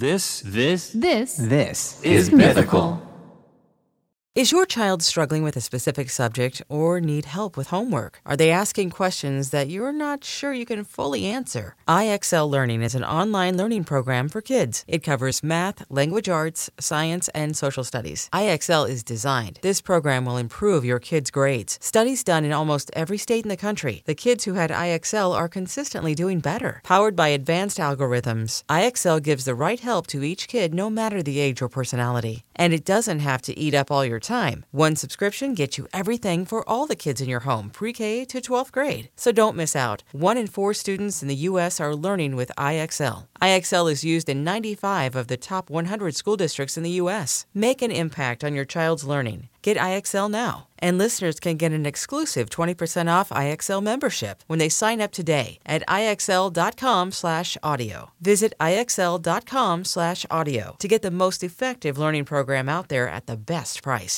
This is Mythical. Is your child struggling with a specific subject or need help with homework? Are they asking questions that you're not sure you can fully answer? IXL Learning is an online learning program for kids. It covers math, language arts, science, and social studies. IXL is designed. This program will improve your kids' grades. Studies done in almost every state in the country. The kids who had IXL are consistently doing better. Powered by advanced algorithms, IXL gives the right help to each kid no matter the age or personality. And it doesn't have to eat up all your time. One subscription gets you everything for all the kids in your home, pre-K to 12th grade. So don't miss out. 1 in 4 students in the U.S. are learning with IXL. IXL is used in 95 of the top 100 school districts in the U.S. Make an impact on your child's learning. Get IXL now. And listeners can get an exclusive 20% off IXL membership when they sign up today at IXL.com/audio. Visit IXL.com/audio to get the most effective learning program out there at the best price.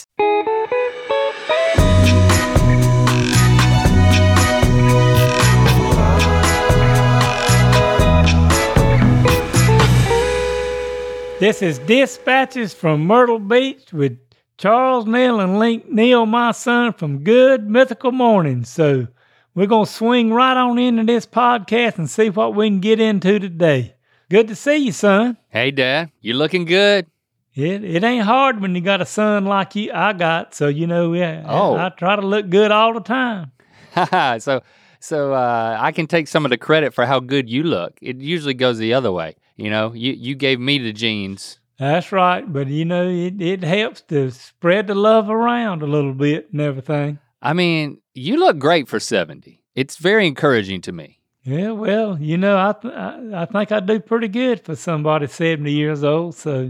This is Dispatches from Myrtle Beach with Charles Neal and Link Neal, my son, from Good Mythical Morning. So we're going to swing right on into this podcast and see what we can get into today. Good to see you, son. Hey, Dad. You looking good? It ain't hard when you got a son like I got. So, I try to look good all the time. So I can take some of the credit for how good you look. It usually goes the other way. You gave me the genes. That's right, but it helps to spread the love around a little bit and everything. I mean, you look great for 70. It's very encouraging to me. Yeah, well, I think I do pretty good for somebody 70 years old. So,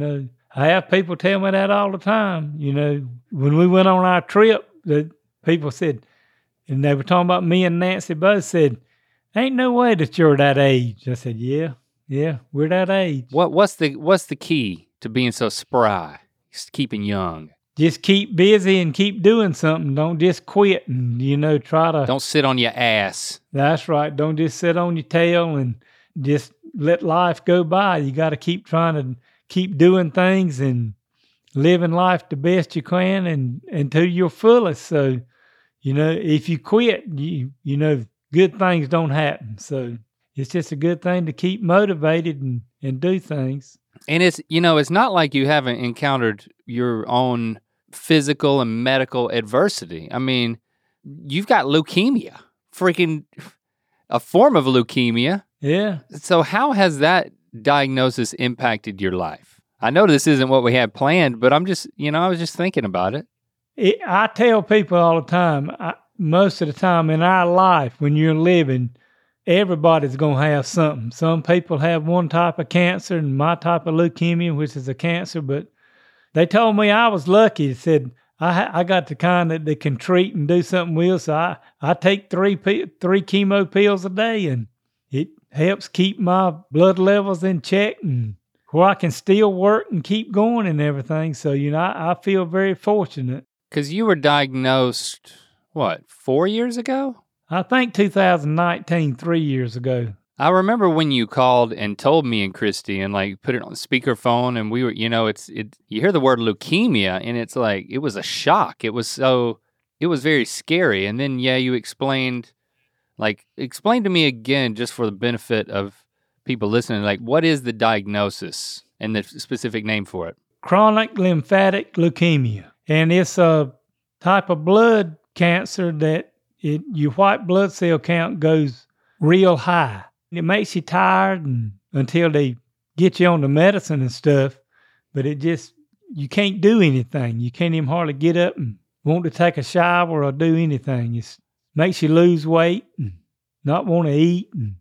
I have people tell me that all the time. When we went on our trip, the people said, and they were talking about me and Nancy both said, ain't no way that you're that age. I said, yeah, we're that age. What's the key to being so spry, keeping young? Just keep busy and keep doing something. Don't just quit and, try to... Don't sit on your ass. That's right. Don't just sit on your tail and just let life go by. You got to keep trying to keep doing things and living life the best you can and to your fullest. So, if you quit, good things don't happen. So it's just a good thing to keep motivated and do things. And it's not like you haven't encountered your own physical and medical adversity. I mean, you've got leukemia, freaking a form of leukemia. Yeah. So how has that diagnosis impacted your life? I know this isn't what we had planned, but I'm just, I was just thinking about it. I tell people all the time, most of the time in our life, when you're living, everybody's going to have something. Some people have one type of cancer and my type of leukemia, which is a cancer, but they told me I was lucky. They said, I got the kind that can treat and do something with, so I take three chemo pills a day, and it helps keep my blood levels in check and where I can still work and keep going and everything. So, I feel very fortunate. Because you were diagnosed, 4 years ago? I think 2019, 3 years ago. I remember when you called and told me and Christy and put it on speakerphone, and we were, you hear the word leukemia and it's like, it was a shock. It was very scary. And then, you explained to me again, just for the benefit of people listening, what is the diagnosis and the specific name for it? Chronic lymphatic leukemia. And it's a type of blood cancer that your white blood cell count goes real high. It makes you tired until they get you on the medicine and stuff, but you can't do anything. You can't even hardly get up and want to take a shower or do anything. It makes you lose weight and not want to eat. And,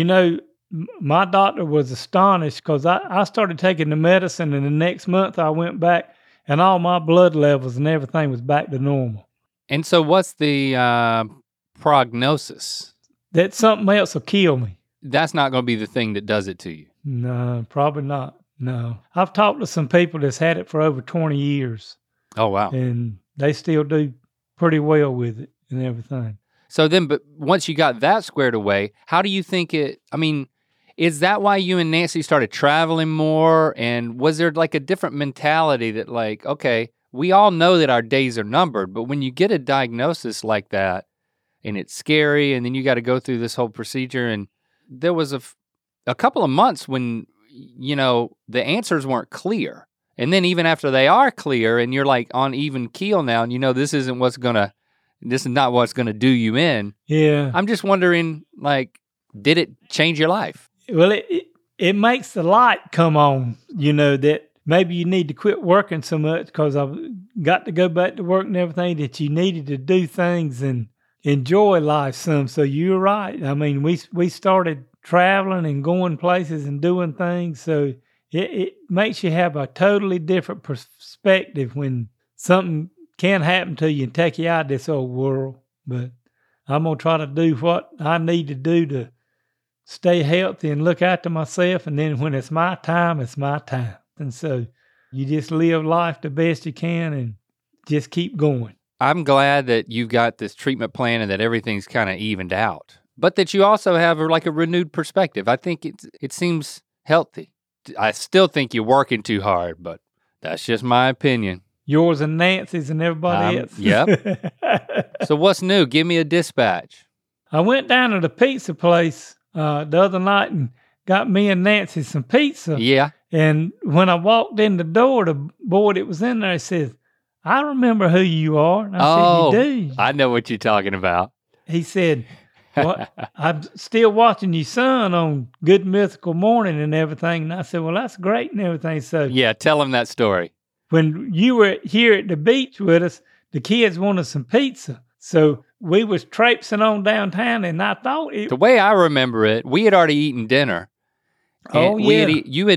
my doctor was astonished because I started taking the medicine, and the next month I went back and all my blood levels and everything was back to normal. And so what's the prognosis? That something else will kill me. That's not going to be the thing that does it to you. No, probably not. No. I've talked to some people that's had it for over 20 years. Oh, wow. And they still do pretty well with it and everything. So then, but once you got that squared away, how do you think Is that why you and Nancy started traveling more? And was there like a different mentality that like, okay, we all know that our days are numbered, but when you get a diagnosis like that and it's scary and then you got to go through this whole procedure, and there was a couple of months when, you know, the answers weren't clear. And then even after they are clear and you're like on even keel now and you know this is not what's gonna do you in. Yeah. I'm just wondering, like, did it change your life? Well, it makes the light come on, you know, that maybe you need to quit working so much because I've got to go back to work and everything, that you needed to do things and enjoy life some. So you're right. I mean, we started traveling and going places and doing things. So it makes you have a totally different perspective when something can happen to you and take you out of this old world. But I'm going to try to do what I need to do to stay healthy and look after myself. And then when it's my time, it's my time. And so you just live life the best you can and just keep going. I'm glad that you've got this treatment plan and that everything's kind of evened out, but that you also have like a renewed perspective. I think it seems healthy. I still think you're working too hard, but that's just my opinion. Yours and Nancy's and everybody else. Yep. So what's new? Give me a dispatch. I went down to the pizza place the other night and got me and Nancy some pizza. Yeah. And when I walked in the door, the boy that was in there says, "I remember who you are." And I said, "You do?" I know what you're talking about. He said, "Well, I'm still watching your son on Good Mythical Morning and everything." And I said, "Well, that's great and everything." So yeah, tell him that story. When you were here at the beach with us, the kids wanted some pizza. So we was traipsing on downtown, and I thought the way I remember it, we had already eaten dinner. Oh, yeah.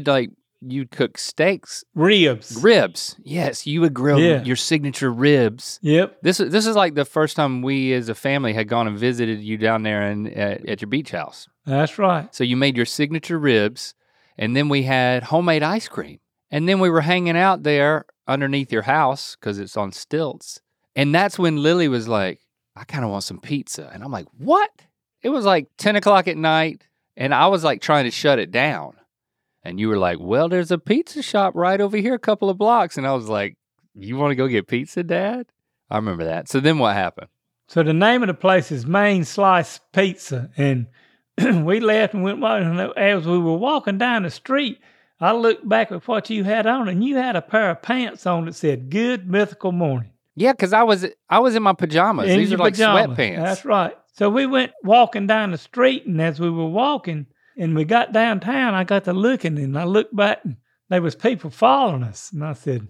You'd cook steaks. Ribs. Yes, you would grill your signature ribs. Yep. This is like the first time we as a family had gone and visited you down there at your beach house. That's right. So you made your signature ribs, and then we had homemade ice cream. And then we were hanging out there underneath your house because it's on stilts. And that's when Lily was like, "I kind of want some pizza." And I'm like, "What?" It was like 10 o'clock at night, and I was like trying to shut it down. And you were like, "Well, there's a pizza shop right over here a couple of blocks." And I was like, "You want to go get pizza, Dad?" I remember that. So then what happened? So the name of the place is Main Slice Pizza. And we left and went, as we were walking down the street, I looked back at what you had on, and you had a pair of pants on that said "Good Mythical Morning." Yeah, because I was in my pajamas. These are like sweatpants. That's right. So we went walking down the street, and as we were walking and we got downtown, I got to looking, and I looked back, and there was people following us. And I said,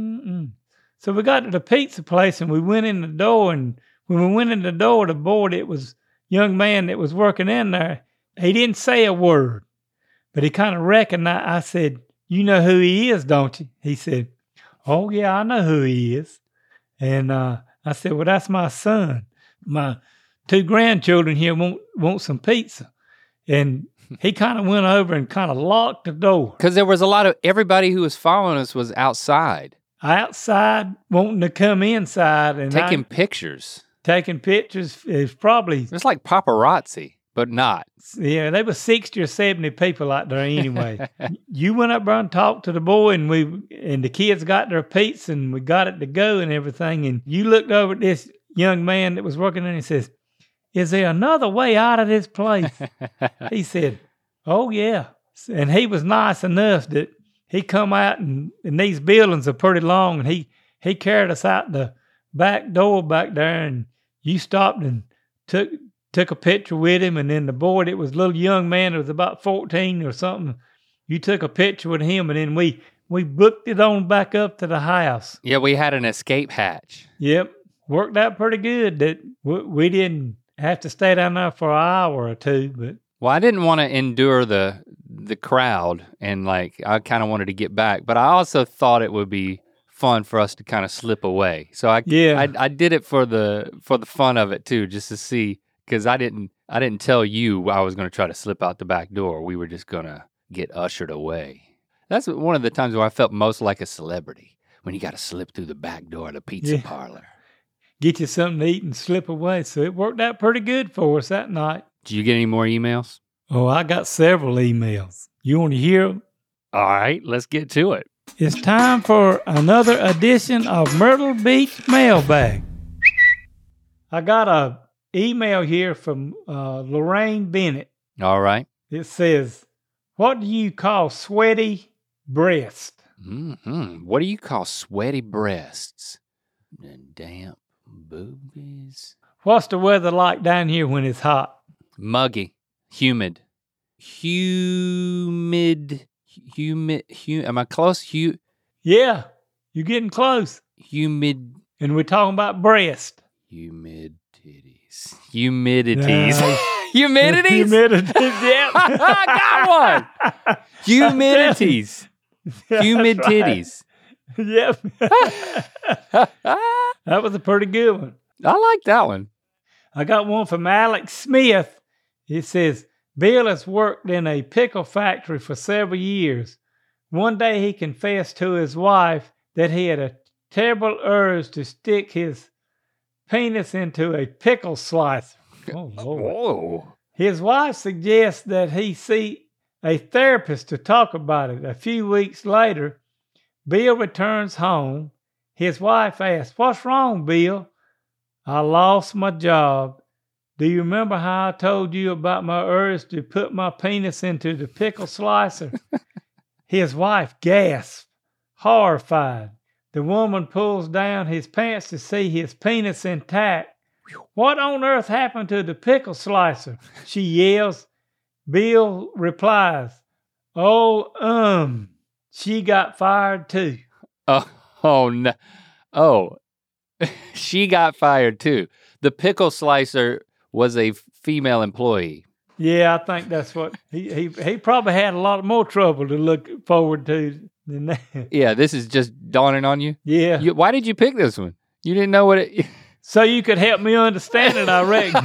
So we got to the pizza place, and we went in the door, and when we went in the door, the boy that was young man that was working in there, he didn't say a word. But he kind of recognized. I said, "You know who he is, don't you?" He said, "Oh, yeah, I know who he is." And I said, "Well, that's my son. My 2 grandchildren here want some pizza." And he kind of went over and kind of locked the door. Because there was everybody who was following us was outside. Outside, wanting to come inside. And taking pictures. Taking pictures is probably... It's like paparazzi. But not. Yeah, there was 60 or 70 people out there anyway. You went up there and talked to the boy, and the kids got their pizza, and we got it to go and everything. And you looked over at this young man that was working there, and he says, "Is there another way out of this place?" He said, "Oh, yeah." And he was nice enough that he come out, and these buildings are pretty long, and he carried us out the back door back there, and you stopped and took a picture with him, and then the boy that was a little young man that was about 14 or something, you took a picture with him, and then we booked it on back up to the house. Yeah, we had an escape hatch. Yep. Worked out pretty good that we didn't have to stay down there for an hour or two. But well, I didn't want to endure the crowd, and like I kind of wanted to get back, but I also thought it would be fun for us to kind of slip away. So I did it for the fun of it too, just to see. Because I didn't tell you I was going to try to slip out the back door. We were just going to get ushered away. That's one of the times where I felt most like a celebrity, when you got to slip through the back door of the pizza parlor. Get you something to eat and slip away. So it worked out pretty good for us that night. Did you get any more emails? Oh, I got several emails. You want to hear them? All right, let's get to it. It's time for another edition of Myrtle Beach Mailbag. I got a email here from Lorraine Bennett. All right. It says, what do you call sweaty breast? What do you call sweaty breasts? Damp boobies. What's the weather like down here when it's hot? Muggy. Humid. Am I close? Yeah, you're getting close. Humid. And we're talking about breast. Humidities. Nice. Humidities? Humidities, yeah. I got one. Humidities. Humid That's right. titties. Yep. That was a pretty good one. I like that one. I got one from Alex Smith. It says, Bill has worked in a pickle factory for several years. One day he confessed to his wife that he had a terrible urge to stick his penis into a pickle slicer. Oh, Lord. Whoa. His wife suggests that he see a therapist to talk about it. A few weeks later, Bill returns home. His wife asks, what's wrong, Bill? I lost my job. Do you remember how I told you about my urge to put my penis into the pickle slicer? His wife gasps, horrified. The woman pulls down his pants to see his penis intact. What on earth happened to the pickle slicer? She yells. Bill replies, she got fired too. Oh no. Oh, she got fired too. The pickle slicer was a female employee. Yeah, I think that's what he probably had a lot more trouble to look forward to than that. Yeah, this is just dawning on you. Yeah. Why did you pick this one? You didn't know what it... So you could help me understand it, I reckon.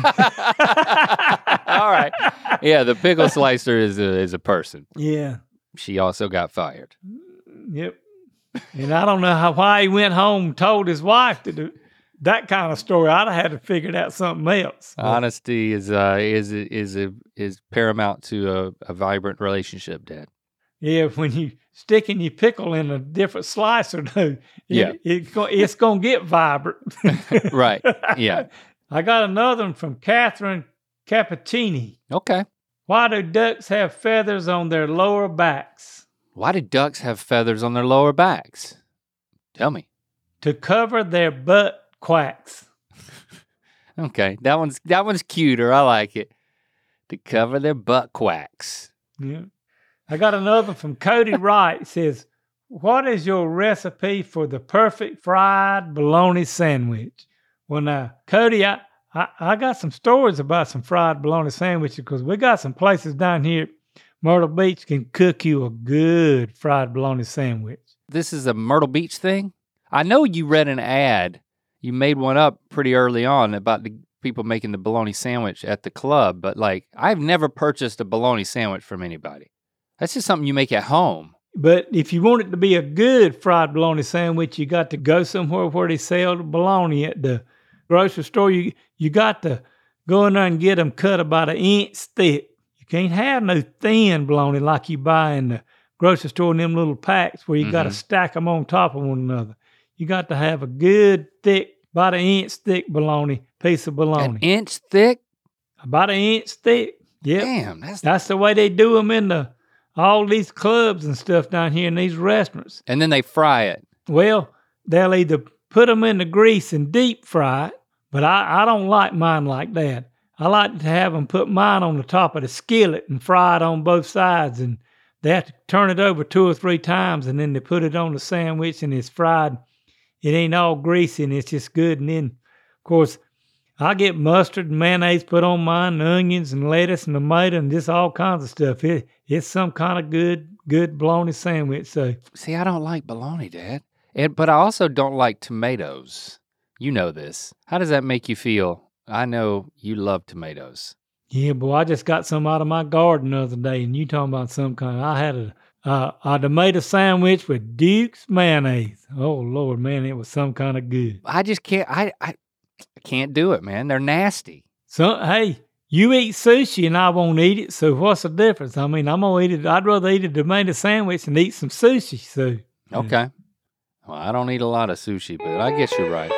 All right. Yeah, the pickle slicer is a person. Yeah. She also got fired. Yep. And I don't know why he went home and told his wife to do that kind of story. I'd have had to figure out something else. Honesty is paramount to a vibrant relationship, Dad. Yeah, when you sticking your pickle in a different slicer, though, it's going to get vibrant. Right, yeah. I got another one from Catherine Cappuccini. Okay. Why do ducks have feathers on their lower backs? Why do ducks have feathers on their lower backs? Tell me. To cover their butt quacks. Okay, that one's cuter. I like it. To cover their butt quacks. Yeah. I got another from Cody Wright. It says, what is your recipe for the perfect fried bologna sandwich? Well, now, Cody, I got some stories about some fried bologna sandwiches because we got some places down here at Myrtle Beach can cook you a good fried bologna sandwich. This is a Myrtle Beach thing? I know you read an ad. You made one up pretty early on about the people making the bologna sandwich at the club, but like I've never purchased a bologna sandwich from anybody. That's just something you make at home. But if you want it to be a good fried bologna sandwich, you got to go somewhere where they sell the bologna at the grocery store. You got to go in there and get them cut about an inch thick. You can't have no thin bologna like you buy in the grocery store in them little packs where you got to stack them on top of one another. You got to have a good thick, about an inch thick piece of bologna. An inch thick? About an inch thick. Yep. Damn, that's the way they do them in all these clubs and stuff down here in these restaurants. And then they fry it. Well, they'll either put them in the grease and deep fry it, but I don't like mine like that. I like to have them put mine on the top of the skillet and fry it on both sides, and they have to turn it over 2 or 3 times, and then they put it on the sandwich, and it's fried. It ain't all greasy, and it's just good. And then, of course, I get mustard and mayonnaise put on mine, and onions and lettuce and tomato and just all kinds of stuff. It's some kind of good bologna sandwich. So, see, I don't like bologna, Dad. But I also don't like tomatoes. You know this. How does that make you feel? I know you love tomatoes. Yeah, boy, I just got some out of my garden the other day, and you talking about some kind of, I had a tomato sandwich with Duke's mayonnaise. Oh, Lord, man, it was some kind of good. I just can't, I can't do it, man. They're nasty. So, hey, You eat sushi and I won't eat it, so what's the difference? I mean, I'm going to eat it. I'd rather eat a tomato sandwich and eat some sushi. So Okay. Well, I don't eat a lot of sushi, but I guess you're right.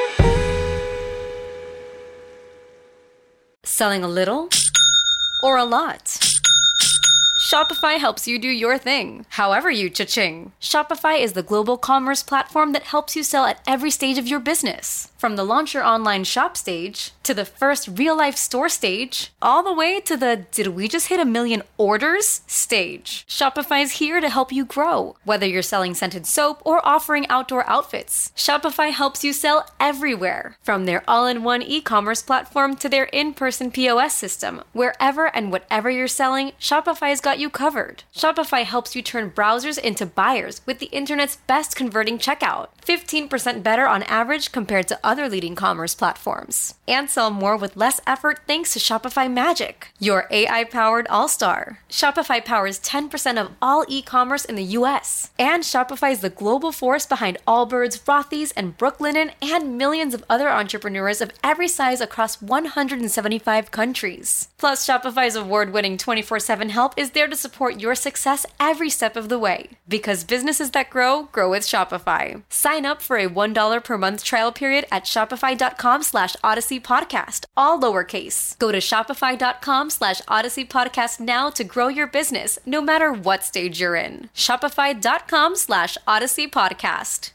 Selling a little or a lot? Shopify helps you do your thing, however you cha-ching. Shopify is the global commerce platform that helps you sell at every stage of your business. From the launch your online shop stage, to the first real-life store stage, all the way to the did we just hit 1 million orders stage. Shopify is here to help you grow. Whether you're selling scented soap or offering outdoor outfits, Shopify helps you sell everywhere. From their all-in-one e-commerce platform to their in-person POS system, wherever and whatever you're selling, Shopify's got you covered. Shopify helps you turn browsers into buyers with the internet's best converting checkout. 15% better on average compared to other leading commerce platforms. And sell more with less effort thanks to Shopify Magic, your AI-powered all-star. Shopify powers 10% of all e-commerce in the US. And Shopify is the global force behind Allbirds, Rothy's, and Brooklinen, and millions of other entrepreneurs of every size across 175 countries. Plus, Shopify's award-winning 24/7 help is there to support your success every step of the way. Because businesses that grow, grow with Shopify. Sign up for a $1 per month trial period at shopify.com/Odyssey Podcast, all lowercase. Go to shopify.com/Odyssey Podcast now to grow your business, no matter what stage you're in. Shopify.com/Odyssey Podcast.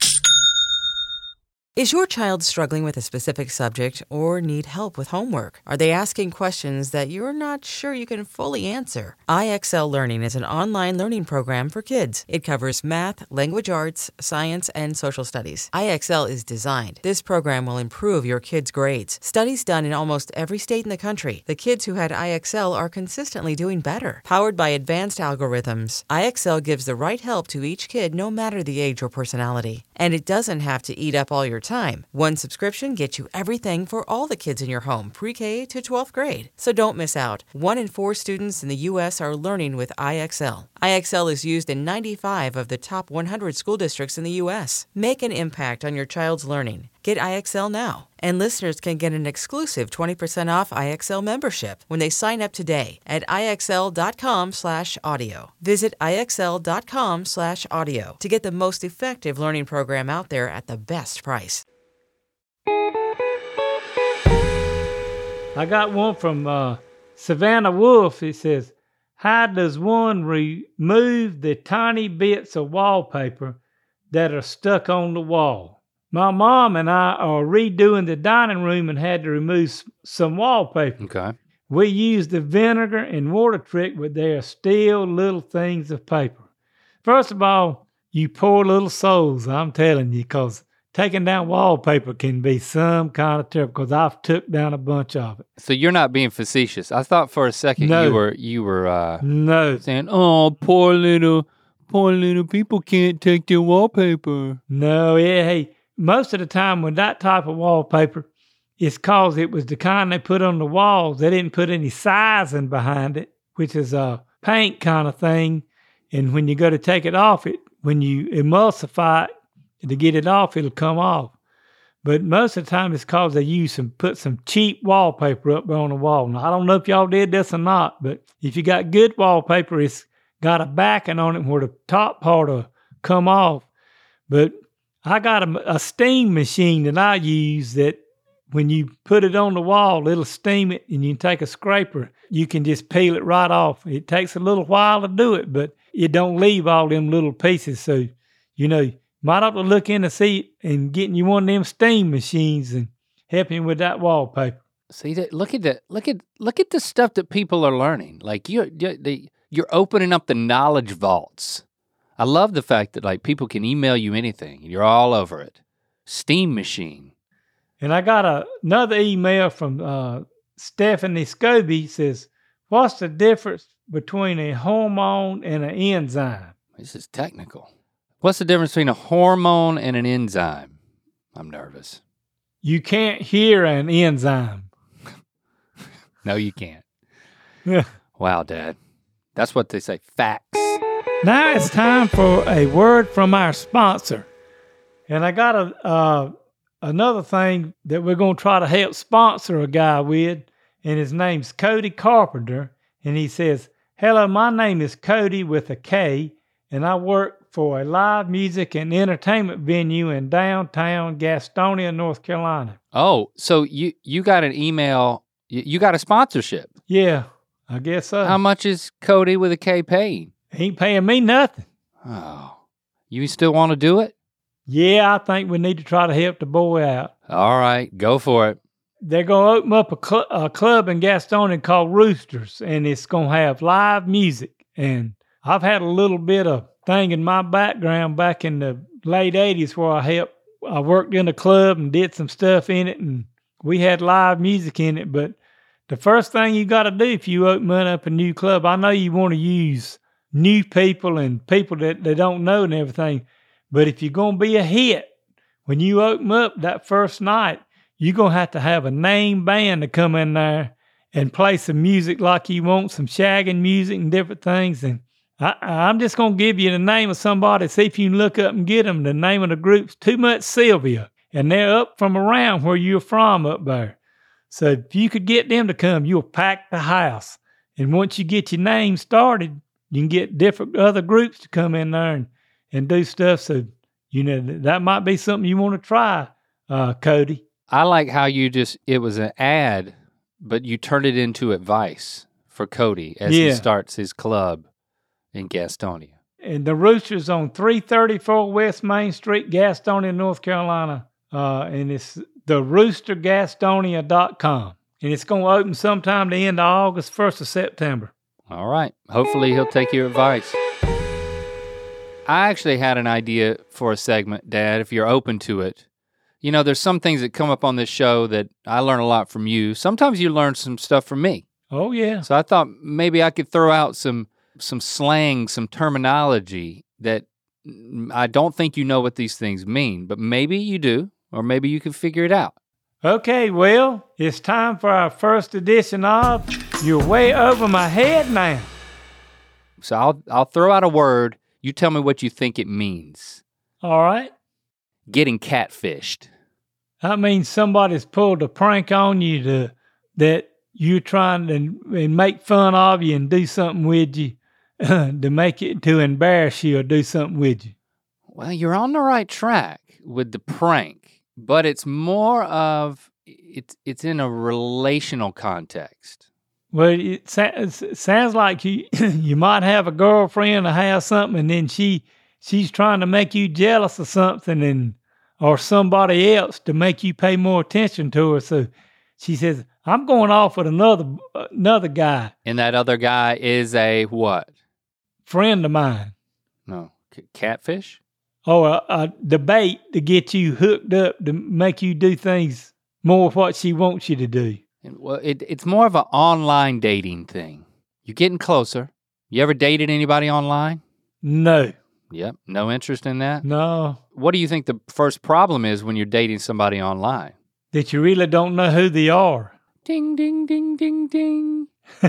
Is your child struggling with a specific subject or need help with homework? Are they asking questions that you're not sure you can fully answer? IXL Learning is an online learning program for kids. It covers math, language arts, science, and social studies. IXL is designed. This program will improve your kids' grades. Studies done in almost every state in the country. The kids who had IXL are consistently doing better. Powered by advanced algorithms, IXL gives the right help to each kid no matter the age or personality. And it doesn't have to eat up all your time. One subscription gets you everything for all the kids in your home, pre-K to 12th grade. So don't miss out. 1 in 4 students in the U.S. are learning with IXL. IXL is used in 95 of the top 100 school districts in the U.S. Make an impact on your child's learning. Get IXL now. And listeners can get an exclusive 20% off IXL membership when they sign up today at IXL.com/audio. Visit IXL.com/audio to get the most effective learning program out there at the best price. I got one from Savannah Wolf. It says, how does one remove the tiny bits of wallpaper that are stuck on the wall? My mom and I are redoing the dining room and had to remove some wallpaper. Okay. We used the vinegar and water trick, but there are still little things of paper. First of all, you poor little souls, I'm telling you, because taking down wallpaper can be some kind of terrible, because I've took down a bunch of it. So you're not being facetious. I thought for a second No. you were No. saying, "Oh, poor little people can't take their wallpaper." No, yeah, hey, most of the time with that type of wallpaper, it's because it was the kind they put on the walls. They didn't put any sizing behind it, which is a paint kind of thing. And when you go to take it off, when you emulsify it to get it off, it'll come off. But most of the time it's because they put some cheap wallpaper up on the wall. Now, I don't know if y'all did this or not, but if you got good wallpaper, it's got a backing on it where the top part will come off. But I got a steam machine that I use that when you put it on the wall, it'll steam it, and you can take a scraper. You can just peel it right off. It takes a little while to do it, but it don't leave all them little pieces. So, might have to look in to see and getting you one of them steam machines and helping with that wallpaper. See, look at the stuff that people are learning. Like you're opening up the knowledge vaults. I love the fact that people can email you anything and you're all over it. Steam machine. And I got another email from Stephanie Scobie. Says, what's the difference between a hormone and an enzyme? This is technical. What's the difference between a hormone and an enzyme? I'm nervous. You can't hear an enzyme. No, you can't. Yeah. Wow, Dad. That's what they say. Facts. Now it's time for a word from our sponsor. And I got another thing that we're going to try to help sponsor a guy with. and his name's Cody Carpenter. And he says, "Hello, my name is Cody with a K, and I work for a live music and entertainment venue in downtown Gastonia, North Carolina." Oh, so you got an email, you got a sponsorship. Yeah, I guess so. How much is Cody with a K paying? He ain't paying me nothing. Oh, you still want to do it? Yeah, I think we need to try to help the boy out. All right, go for it. They're going to open up a club in Gastonia called Roosters, and it's going to have live music. And I've had a little bit of thing in my background back in the late 80s where I worked in a club and did some stuff in it, and we had live music in it. But the first thing you got to do if you open up a new club, I know you want to use new people and people that they don't know and everything, but if you're going to be a hit, when you open up that first night, you're going to have a name band to come in there and play some music like you want, some shagging music and different things. And I'm just going to give you the name of somebody, see if you can look up and get them. The name of the group's Too Much Sylvia, and they're up from around where you're from up there. So if you could get them to come, you'll pack the house. And once you get your name started, you can get different other groups to come in there and do stuff. So, that might be something you want to try, Cody. I like how it was an ad, but you turned it into advice for Cody as he starts his club in Gastonia. And the Rooster's on 334 West Main Street, Gastonia, North Carolina. And it's theroostergastonia.com. And it's going to open sometime the end of August, 1st of September. All right. Hopefully he'll take your advice. I actually had an idea for a segment, Dad, if you're open to it. There's some things that come up on this show that I learn a lot from you. Sometimes you learn some stuff from me. Oh, yeah. So I thought maybe I could throw out some slang, some terminology that I don't think you know what these things mean, but maybe you do, or maybe you can figure it out. Okay, well, it's time for our first edition of You're Way Over My Head Now. So I'll throw out a word. You tell me what you think it means. All right. Getting catfished. That means somebody's pulled a prank on you that you're trying to make fun of you and do something with you to embarrass you or do something with you. Well, you're on the right track with the prank, but it's more of it's in a relational context. Well, it sounds like you might have a girlfriend or have something, and then she's trying to make you jealous of something or somebody else to make you pay more attention to her. So she says, "I'm going off with another guy." And that other guy is a what? Friend of mine. No, catfish? Or the bait to get you hooked up to make you do things more of what she wants you to do. Well, it's more of an online dating thing. You're getting closer. You ever dated anybody online? No. Yep, no interest in that? No. What do you think the first problem is when you're dating somebody online? That you really don't know who they are. Ding, ding, ding, ding, ding.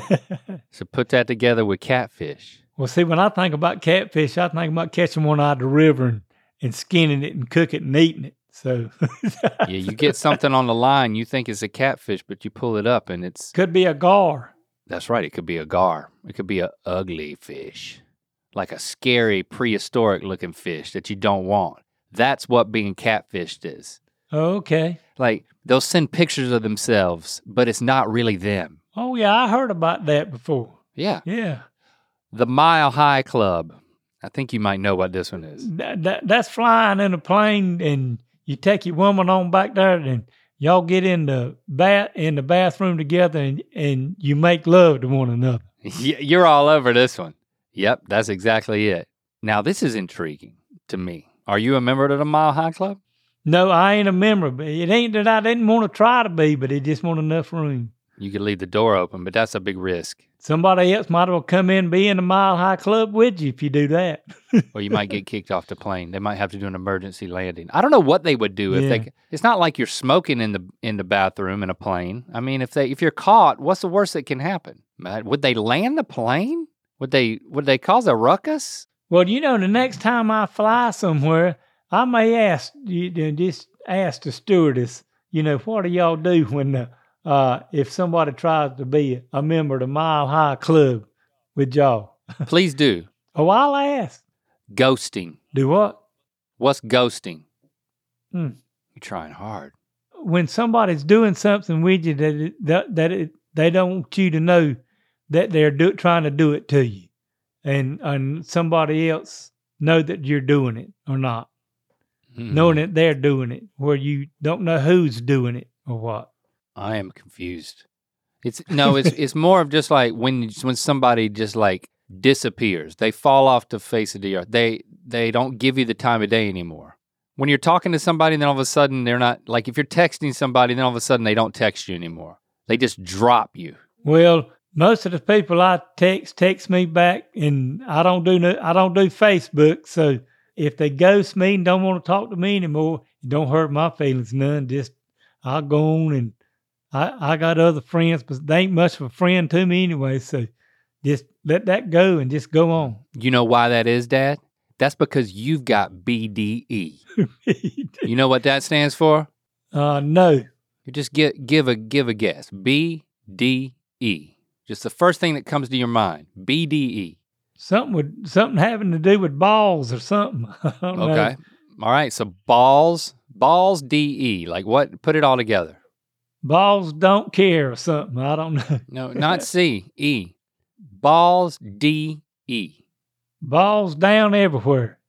So put that together with catfish. Well, see, when I think about catfish, I think about catching one out of the river and skinning it and cooking it and eating it. So yeah, you get something on the line, you think it's a catfish, but you pull it up and it's... Could be a gar. That's right, it could be a gar. It could be an ugly fish. Like a scary, prehistoric-looking fish that you don't want. That's what being catfished is. Okay. Like, they'll send pictures of themselves, but it's not really them. Oh, yeah, I heard about that before. Yeah. Yeah. The Mile High Club. I think you might know what this one is. That's flying in a plane, and you take your woman on back there, and y'all get in the bathroom together, and you make love to one another. You're all over this one. Yep, that's exactly it. Now, this is intriguing to me. Are you a member of the Mile High Club? No, I ain't a member. But it ain't that I didn't want to try to be, but it just want enough room. You could leave the door open, but that's a big risk. Somebody else might well come in and be in the Mile High Club with you if you do that. Or you might get kicked off the plane. They might have to do an emergency landing. I don't know what they would do if they. It's not like you're smoking in the bathroom in a plane. I mean, if you're caught, what's the worst that can happen? Would they land the plane? Would they cause a ruckus? Well, the next time I fly somewhere, I may ask the stewardess, what do y'all do when if somebody tries to be a member of the Mile High Club with y'all. Please do. Oh, I'll ask. Ghosting. Do what? What's ghosting? Hmm. You're trying hard. When somebody's doing something with you they don't want you to know that they're trying to do it to you, and somebody else know that you're doing it or not, knowing that they're doing it, where you don't know who's doing it or what. I am confused. It's more of just like when somebody just like disappears. They fall off the face of the earth. They don't give you the time of day anymore. When you're talking to somebody and then all of a sudden they're not, like if you're texting somebody, then all of a sudden they don't text you anymore. They just drop you. Well, most of the people I text me back, and I don't do Facebook. So if they ghost me and don't want to talk to me anymore, it don't hurt my feelings none. Just I'll go on, and I got other friends, but they ain't much of a friend to me anyway. So just let that go and just go on. You know why that is, Dad? That's because you've got BDE. You know what that stands for? No. You just give a guess. BDE. Just the first thing that comes to your mind. BDE. Something having to do with balls or something. I don't know. Okay. All right. So balls DE. Like what? Put it all together. Balls don't care or something. I don't know. No, not C. E. Balls DE. Balls down everywhere.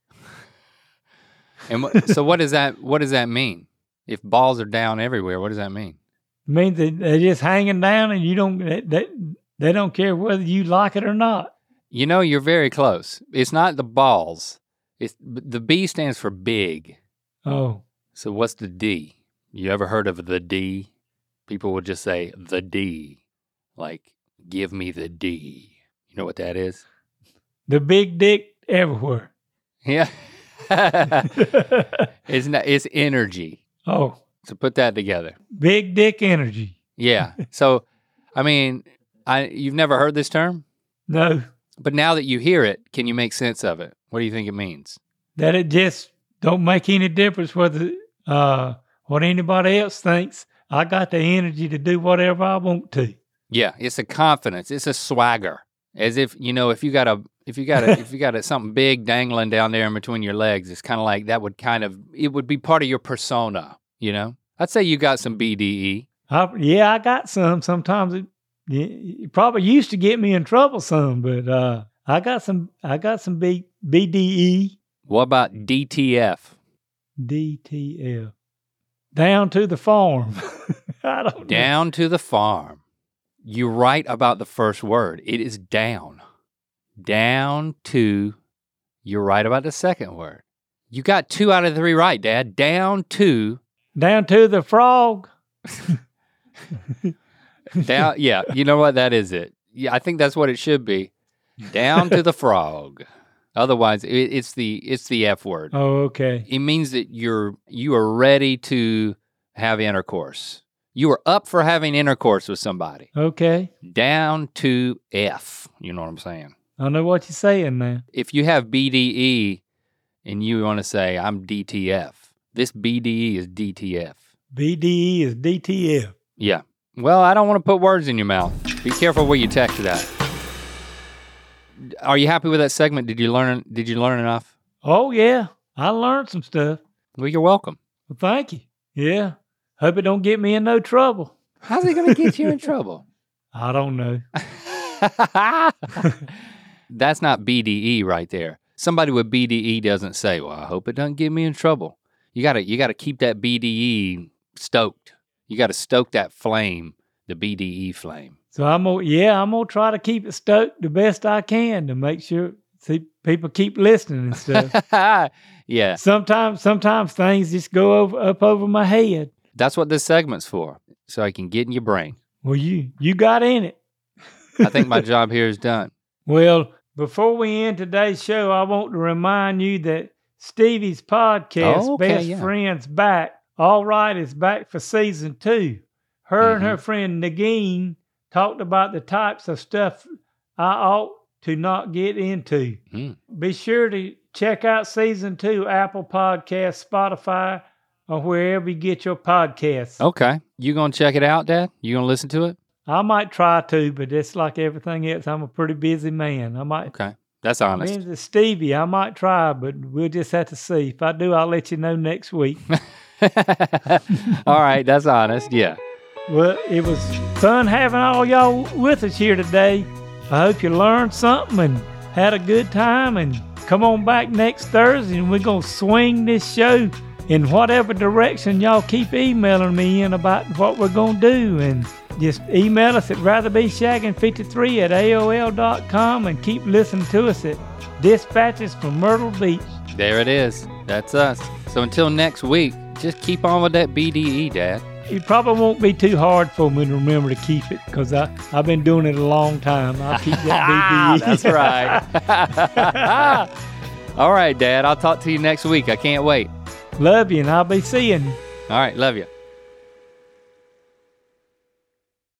And so what does that mean? If balls are down everywhere, what does that mean? It means they're just hanging down, and they don't care whether you like it or not. You know, you're very close. It's not the balls. The B stands for big. Oh. So what's the D? You ever heard of the D? People would just say the D. Like, give me the D. You know what that is? The big dick everywhere. Yeah. It's energy. Oh. So put that together. Big dick energy. Yeah. So, I mean, you've never heard this term? No. But now that you hear it, can you make sense of it? What do you think it means? That it just don't make any difference whether what anybody else thinks. I got the energy to do whatever I want to. Yeah, it's a confidence. It's a swagger. As if, you know, if you got something big dangling down there in between your legs, it's kind of like it would be part of your persona, you know? I'd say you got some BDE. I got some. Sometimes it probably used to get me in trouble some, but I got some BDE. What about DTF? DTF. Down to the farm. I don't know. Down to the farm. You're right about the first word. It is down. Down to, you're right about the second word. You got 2 out of 3 right, Dad. Down to. Down to the frog. Down, yeah, you know what? That is it. Yeah, I think that's what it should be. Down to the frog. Otherwise, it's the F word. Oh, okay. It means that you are ready to have intercourse. You are up for having intercourse with somebody. Okay. Down to F. You know what I'm saying? I know what you're saying now. If you have BDE and you want to say, I'm DTF, this BDE is DTF. BDE is DTF. Yeah. Well, I don't want to put words in your mouth. Be careful where you text that. Are you happy with that segment? Did you learn enough? Oh, yeah. I learned some stuff. Well, you're welcome. Well, thank you. Yeah. Hope it don't get me in no trouble. How's it going to get you in trouble? I don't know. That's not BDE right there. Somebody with BDE doesn't say, well, I hope it doesn't get me in trouble. You gotta keep that BDE stoked. You gotta stoke that flame, the BDE flame. So I'm gonna try to keep it stoked the best I can to make sure people keep listening and stuff. Yeah. Sometimes things just go up over my head. That's what this segment's for, so I can get in your brain. Well, you got in it. I think my job here is done. Well, before we end today's show, I want to remind you that Stevie's podcast, Best Friends Back, All Right, is back for season 2. Her and her friend Nagin talked about the types of stuff I ought to not get into. Be sure to check out season 2, Apple Podcasts, Spotify, or wherever you get your podcasts. Okay. You gonna check it out, Dad? You gonna listen to it? I might try to, but it's like everything else. I'm a pretty busy man. I might. Okay. That's honest. Me and Stevie, I might try, but we'll just have to see. If I do, I'll let you know next week. All right. That's honest. Yeah. Well, it was fun having all y'all with us here today. I hope you learned something and had a good time. And come on back next Thursday, and we're going to swing this show in whatever direction y'all keep emailing me in about what we're going to do. And just email us at ratherbeshagging53@aol.com and keep listening to us at Dispatches from Myrtle Beach. There it is. That's us. So until next week, just keep on with that BDE, Dad. It probably won't be too hard for me to remember to keep it because I've been doing it a long time. I'll keep that BDE. That's right. All right, Dad. I'll talk to you next week. I can't wait. Love you, and I'll be seeing you. All right. Love you.